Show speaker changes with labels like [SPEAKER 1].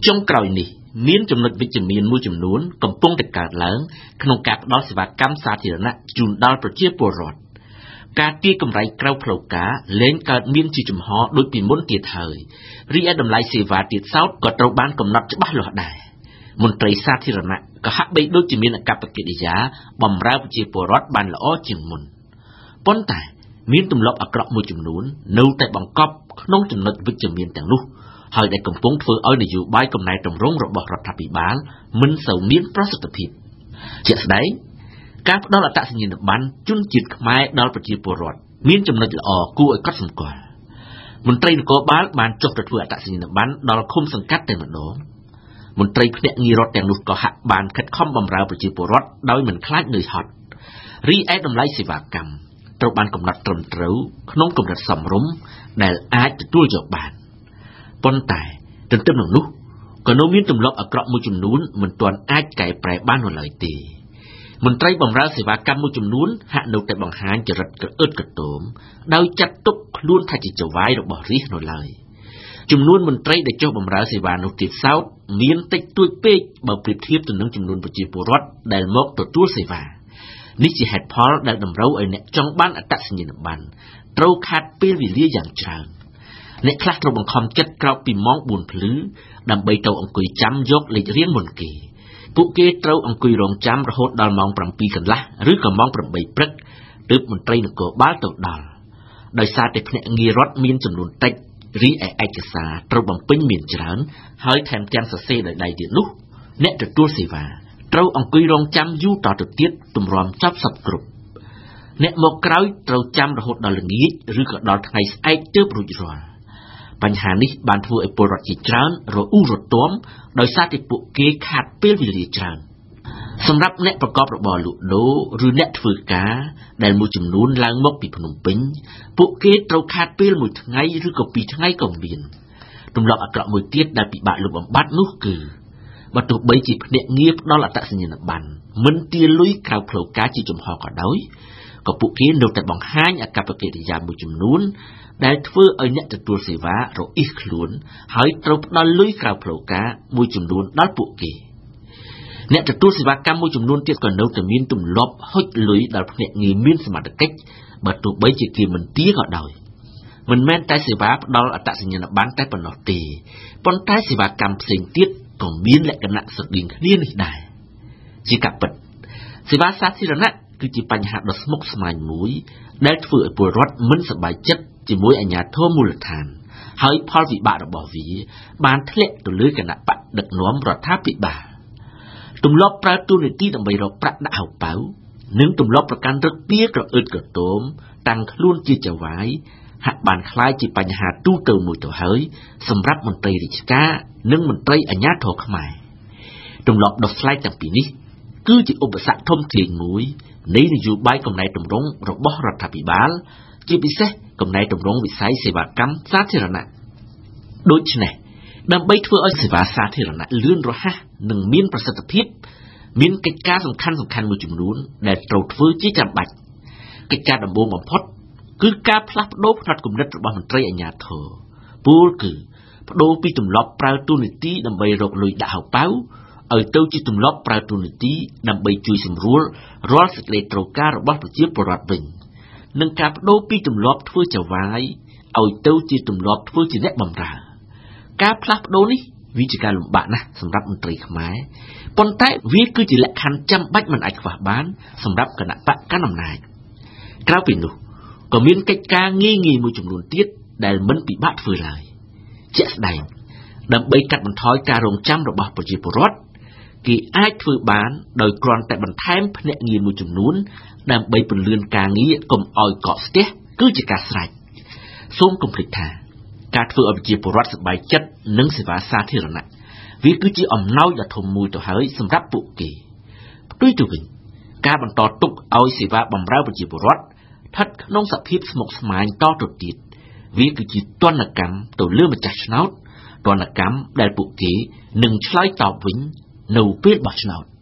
[SPEAKER 1] ចុងក្រោយនេះមានចំណុចវិជ្ជមានមួយចំនួនកំពុងតែកើតឡើងក្នុងការផ្តល់សេវាកម្មសាធារណៈជូនដល់ប្រជាពលរដ្ឋការទារកម្រៃក្រៅផ្លូវការលែងកើតមានជាចំហដូចពីមុនទៀតហើយរីឯតម្លៃសេវាទៀតសោតក៏ត្រូវបានកំណត់ច្បាស់លាស់ដែរមន្ត្រីសាធារណៈក៏ហាក់បីដូចជាមានអាកប្បកិរិយាបម្រើប្រជាពលរដ្ឋបានល្អជាងមុនប៉ុន្តែមានទម្លាប់អាក្រក់មួយចំនួននៅតែបង្កប់ក្នុងចំណុចវិជ្ជមានទាំងនោះហើយដែលកំពុងធ្វើឲ្យនយោបាយកំណែតម្រង់របស់រដ្ឋាភិបាលមិនសូវមានប្រសិទ្ធភាពជាក់ស្ដែងការផ្ដល់អត្តសញ្ញាណប័ណ្ណជនជាតិខ្មែរដល់ប្រជាពលរដ្ឋមានចំណុចល្អគួរឲ្យកត់សម្គាល់មន្ត្រីនគរបាលបានចុះទៅធ្វើអត្តសញ្ញាណប័ណ្ណដល់ឃុំសង្កាត់តែម្ដងមន្ត្រីភ្នាក់ងាររដ្ឋទាំងនោះក៏ហាក់បានខិតខំបម្រើប្រជាពលរដ្ឋដោយមិនខ្លាចនឿយហត់រីឯតម្លៃសេវាកម្មត្រូវបានកំណត់ត្រឹមត្រូវក្នុងកម្រិតសមរម្យដែលអាចទទួលយកបានប៉ុន្តែទន្ទឹមនឹងនោះក៏នៅមានទម្លាប់អាក្រក់មួយចំនួនមិនទាន់អាចកែប្រែបាននៅឡើយទេមន្ត្រីបម្រើសេវាកម្មមួយចំនួនហាក់នៅតែបង្ហាញចរិតក្រអឺតក្រទមដោយចាត់ទុកខ្លួនថាជាចៅហ្វាយរបស់រាស្ត្រនៅឡើយចំនួនមន្ត្រីដែលចុះបម្រើសេវានោះទៀតសោតមានតិចតួចពេកបើប្រៀបធៀបទៅនឹងចំនួនប្រជាពលរដ្ឋដែលមកទទួលសេវានេះជាហេតុផលដែលតម្រូវឲ្យអ្នកចង់បានអត្តសញ្ញាណប័ណ្ណត្រូវខាតពេលវេលាយ៉ាងច្រើនអ្នកខ្លះត្រូវបង្ខំចិត្តក្រោកពីម៉ោង 4 ភ្លឺដើម្បីទៅអង្គុយចាំយកលេខរៀងមុនគេពួកគេត្រូវអង្គុយរងចាំរហូតដល់ម៉ោង 7 កន្លះឬក៏ម៉ោង 8 ព្រឹកទើបមន្ត្រីនគរបាលទៅដល់ដោយសារតែភ្នាក់ងាររដ្ឋមានចំនួនតិចរីឯឯកសារត្រូវបំពេញមានច្រើនហើយថែមទាំងសរសេរដោយដៃទៀតនោះអ្នកទទួលសេវាត្រូវអង្គុយរងចាំយូរតទៅទៀតទម្រាំចប់សពគ្រប់អ្នកមកក្រោយត្រូវចាំរហូតដល់ល្ងាចឬក៏ដល់ថ្ងៃស្អែកទើបរួចរាល់បញ្ហានេះបានធ្វើឲ្យពលរដ្ឋជាច្រើនរអ៊ូរទាំដោយសារតែពួកគេខាតពេលវេលាច្រើនសម្រាប់អ្នកប្រកបរបរលក់ដូរឬអ្នកធ្វើការដែលមួយចំនួនឡើងមកពីភ្នំពេញពួកគេត្រូវខាតពេលមួយថ្ងៃឬក៏2ថ្ងៃក៏មានទម្លាប់អាក្រក់មួយទៀតដែលពិបាកលុបបំបាត់នោះគឺបើទោះបីជាភ្នាក់ងារផ្ដល់អត្តសញ្ញាណប័ណ្ណមិនទារលុយក្រៅផ្លូវការជាចំហក៏ដោយក៏ពួកគេនៅតែបង្ហាញអាកប្បកិរិយាមួយចំនួនដែលធ្វើឲ្យអ្នកទទួលសេវារអ៊ីសខ្លួនហើយត្រូវផ្ដល់លុយក្រៅផ្លូវការមួយចំនួនដល់ពួកគេអ្នកទទួលសេវាកម្មមួយចំនួនទៀតក៏នៅតែមានទម្លាប់ហុចលុយដល់ភ្នាក់ងារមានសមត្ថកិច្ចបើទោះបីជាគេមិនទារក៏ដោយមិនមែនតែសេវាផ្ដល់អត្តសញ្ញាណប័ណ្ណតែប៉ុណ្ណោះទេប៉ុន្តែសេវាកម្មផ្សេងទៀតក៏មានលក្ខណៈស្រដៀងគ្នានេះដែរជាការពិតសេវាសាធារណៈគឺជាបញ្ហាដ៏ស្មុគស្មាញមួយដែលធ្វើឲ្យពលរដ្ឋមិនសប្បាយចិត្តជាមួយអាជ្ញាធរមូលដ្ឋានហើយផលវិបាករបស់វាបានធ្លាក់ទៅលើគណៈបកដឹកនាំរដ្ឋាភិបាលទម្លាប់ប្រើទូនាទីដើម្បីរកប្រាក់ដាក់ហៅប៉ៅនិងទម្លាប់ប្រកាន់រឹកពីក្រអឺតក្រទមតាំងខ្លួនជាចៅហ្វាយហាក់បានក្លាយជាបញ្ហាទូទៅមួយទៅហើយសម្រាប់មន្ត្រីរាជការនិងមន្ត្រីអាជ្ញាធរខ្មែរទម្លាប់ដោះស្រាយទាំងពីរនេះគឺជាឧបសគ្គធំធេងមួយនៃនយោបាយកំណែតម្រង់របស់រដ្ឋាភិបាលជាពិសេសកំណែតម្រង់វិស័យសេវាកម្មសាធារណៈដូច្នេះដើម្បីធ្វើឲ្យសេវាសាធារណៈលឿនរហ័សនិងមានប្រសិទ្ធភាពមានកិច្ចការសំខាន់ៗមួយចំនួនដែលត្រូវធ្វើជាចាំបាច់កិច្ចការដំបូងបំផុតគឺការផ្លាស់ប្ដូរផ្នត់គំនិតរបស់មន្ត្រីអាជ្ញាធរពោលគឺបដូរពីទម្លាប់ប្រើទូនាទីដើម្បីរកលុយដាក់ហៅប៉ៅឲ្យទៅជាទម្លាប់ប្រើទូនាទីដើម្បីជួយសម្រួលរាល់សេចក្តីត្រូវការរបស់ប្រជាពលរដ្ឋវិញនិងការបដូរពីទម្លាប់ធ្វើចៅហ្វាយឲ្យទៅជាទម្លាប់ធ្វើជាអ្នកបម្រើការផ្លាស់ប្ដូរនេះវាជាការលំបាកណាស់សម្រាប់មន្ត្រីខ្មែរប៉ុន្តែវាគឺជាលក្ខខណ្ឌចាំបាច់មិនអាចខ្វះបានសម្រាប់គណៈបកកណ្ដាលអំណាចក្រៅពីនោះក៏មានកិច្ចការងាយៗមួយចំនួនទៀតដែលមិនពិបាកធ្វើឡើយជាក់ស្ដែងដើម្បីកាត់បន្ថយការរងចាំរបស់ប្រជាពលរដ្ឋគេអាចធ្វើបានដោយគ្រាន់តែបន្ថែមភ្នាក់ងារមួយចំនួនដើម្បីពន្លឿនការងារកុំឲ្យកកស្ទះគឺជាការស្រេចសូមកុំភ្លេចថាការធ្វើឲ្យប្រជាពលរដ្ឋសប្បាយចិត្តនឹងសេវាសាធារណៈវាគឺជាអំណោយដ៏ធំមួយទៅហើយសម្រាប់ពួកគេផ្ទុយទៅវិញការបន្តទុកឲ្យសេវាបម្រើប្រជាពលរដ្ឋស្ថិតក្នុងសភាពស្មុគស្មាញតទៅទៀតវាគឺជាទណ្ឌកម្មទៅលើម្ចាស់ឆ្នោតទណ្ឌកម្មដែលពួកគេនឹងឆ្លើយតបវិញនៅពេលបោះឆ្នោត